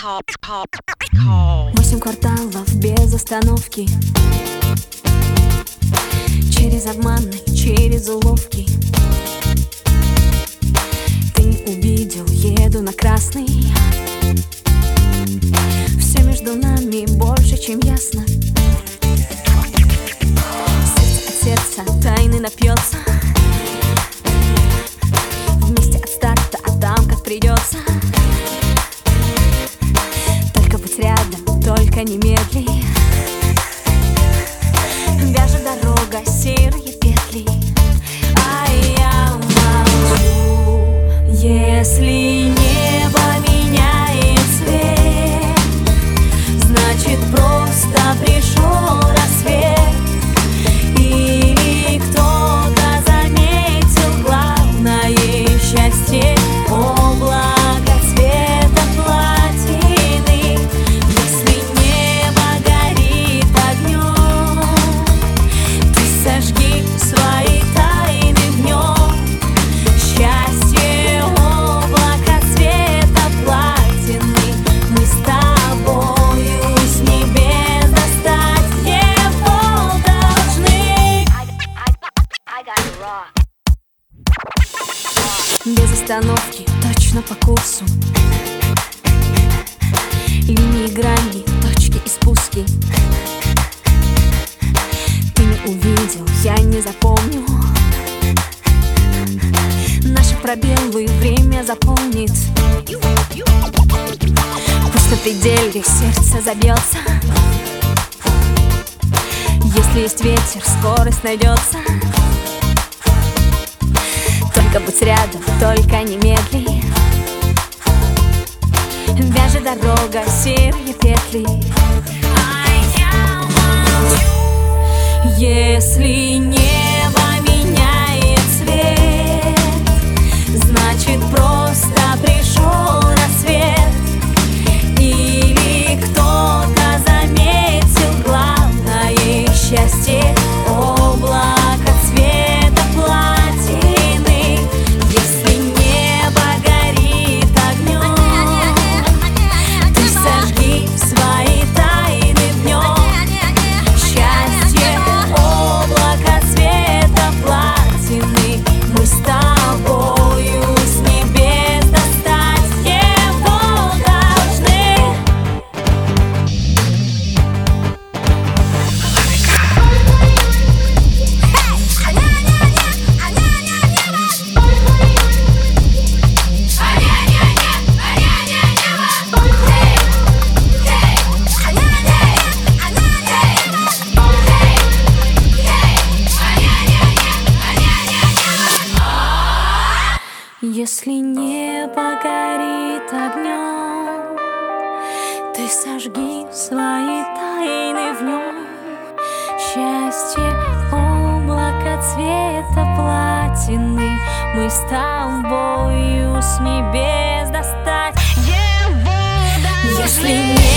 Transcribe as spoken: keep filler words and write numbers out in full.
Восемь кварталов без остановки, через обманы, через уловки. Ты не увидел, еду на красный. Все между нами больше, чем ясно. Сердце от сердца тайны напьется. Вместе от старта, а там как придется. Только будь рядом, только не медли. Вяжет дорога серые петли. А я молчу. Если небо меняет цвет, значит просто пришел рассвет. Или кто-то заметил главное счастье — облако цвета платины. Если небо горит огнем, ты сожги свои тайны в нем. Счастье — облако цвета платины. Мы с тобою с небес достать его должны. Без остановки, точно по курсу. Линии, грани, точки и спуски. Ты не увидел, я не запомню. Наши пробелы время заполнит. Пусть на пределе сердце забьется. Если есть ветер, скорость найдется. Только будь рядом, только не медли. Вяжет дорога серые петли. А я молчу. Если небо меняет цвет, значит просто пришел рассвет. Или кто-то заметил главное счастье — облако цвета платины. Если небо горит огнем, ты сожги свои тайны в нем. Счастье — облако цвета платины. Мы с тобою с небес достать его должны. Если небо горит огнем, ты сожги свои тайны в нем. Счастье — облако цвета платины. Мы с тобою с небес достать его должны. Если